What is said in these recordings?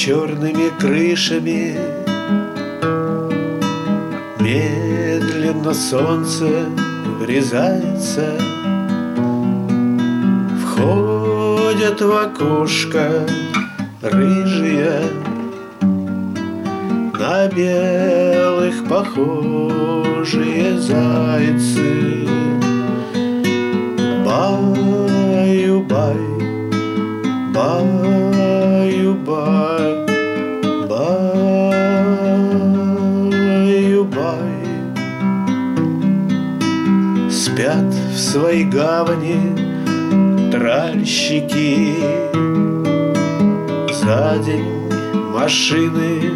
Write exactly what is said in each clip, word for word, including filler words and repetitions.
черными крышами медленно солнце врезается, входят в окошко рыжие, на белых похожие зайцы. Баю-бай, баю-бай, баю-бай. Спят в своей гавани тральщики, за день машины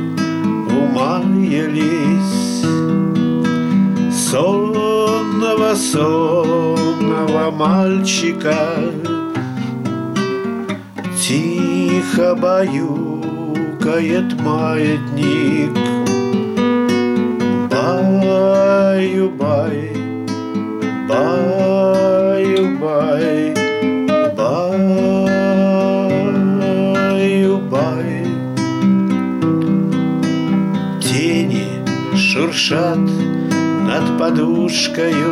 умаялись. Сонного, сонного мальчика тихо баюкает маятник. Баю-бай, баю-бай, баю-бай. Тени шуршат над подушкою,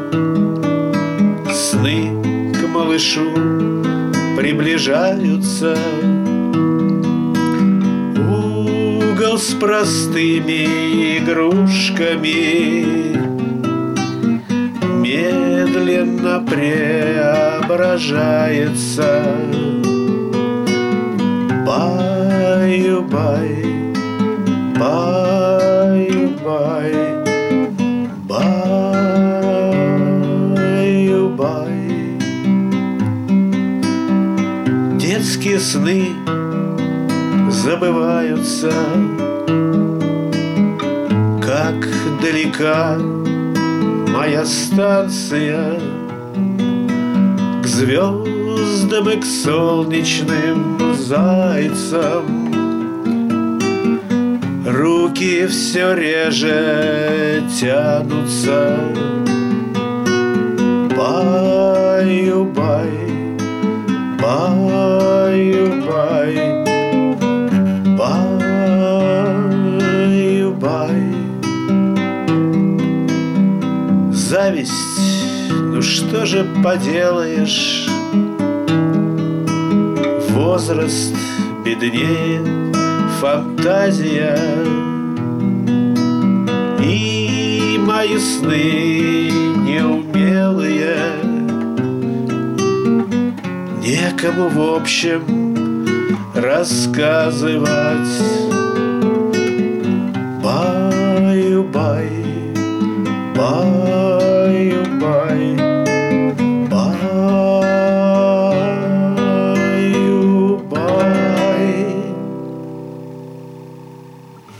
сны к малышу приближаются. Угол с простыми игрушками медленно преображается. Баю-бай, баю-бай, баю-бай. Детские сны забываются, как далека моя станция, к звездам и к солнечным зайцам. Руки все реже тянутся. Баю-бай, баю-бай, баю-бай. Зависть, ну что же поделаешь, возраст беднее, фантазия, и мои сны неумелые некому в общем рассказывать. Баю-бай, бай.